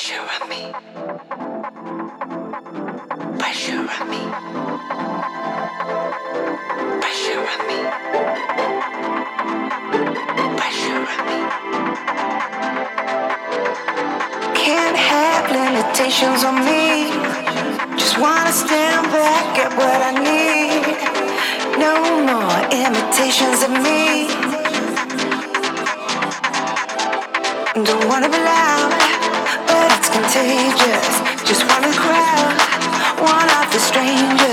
Pressure on me. Pressure on me. Pressure on me. Pressure on me. Can't have limitations on me. Just wanna stand back, get what I need. No more imitations of me. Don't wanna be loud, but it's contagious. Just want the crowd, one of the strangers.